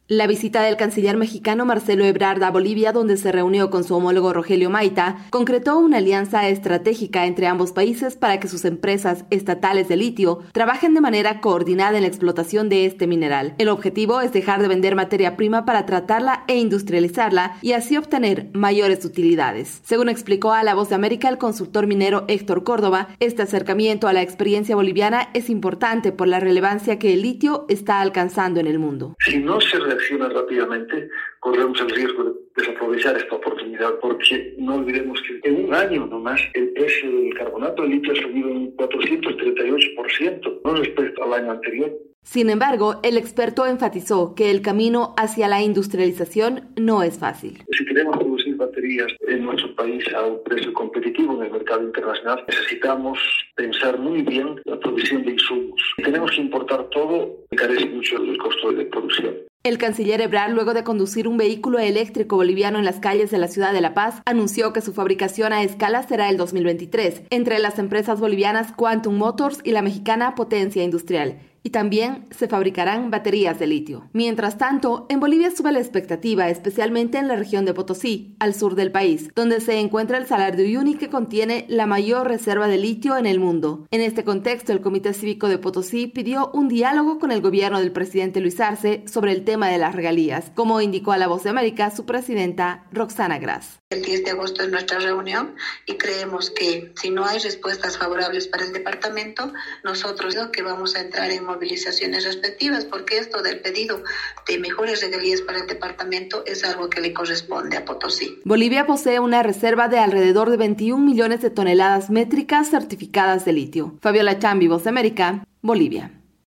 La visita del canciller mexicano Marcelo Ebrard a Bolivia, donde se reunió con su homólogo Rogelio Maita, concretó una alianza estratégica entre ambos países para que sus empresas estatales de litio trabajen de manera coordinada en la explotación de este mineral. El objetivo es dejar de vender materia prima para tratarla e industrializarla y así obtener mayores utilidades. Según explicó a La Voz de América el consultor minero Héctor Córdoba, este acercamiento a la experiencia boliviana es importante por la relevancia que el litio está alcanzando en el mundo. Si no se reacciona rápidamente, corremos el riesgo de desaprovechar esta oportunidad, porque no olvidemos que en un año nomás el precio del carbonato de litio ha subido un 438%, no respecto al año anterior. Sin embargo, el experto enfatizó que el camino hacia la industrialización no es fácil. Si queremos producir baterías en nuestro país a un precio competitivo en el mercado internacional, necesitamos pensar muy bien la provisión de insumos. Si tenemos que importar todo, encarece mucho el costo de producción. El canciller Ebrard, luego de conducir un vehículo eléctrico boliviano en las calles de la ciudad de La Paz, anunció que su fabricación a escala será el 2023, entre las empresas bolivianas Quantum Motors y la mexicana Potencia Industrial. Y también se fabricarán baterías de litio. Mientras tanto, en Bolivia sube la expectativa, especialmente en la región de Potosí, al sur del país, donde se encuentra el Salar de Uyuni, que contiene la mayor reserva de litio en el mundo. En este contexto, el Comité Cívico de Potosí pidió un diálogo con el gobierno del presidente Luis Arce sobre el tema de las regalías, como indicó a La Voz de América su presidenta Roxana Gras. El 10 de agosto es nuestra reunión y creemos que si no hay respuestas favorables para el departamento, nosotros que vamos a entrar en movilizaciones respectivas, porque esto del pedido de mejores regalías para el departamento es algo que le corresponde a Potosí. Bolivia posee una reserva de alrededor de 21 millones de toneladas métricas certificadas de litio. Fabiola Chambi, Voz de América, Bolivia.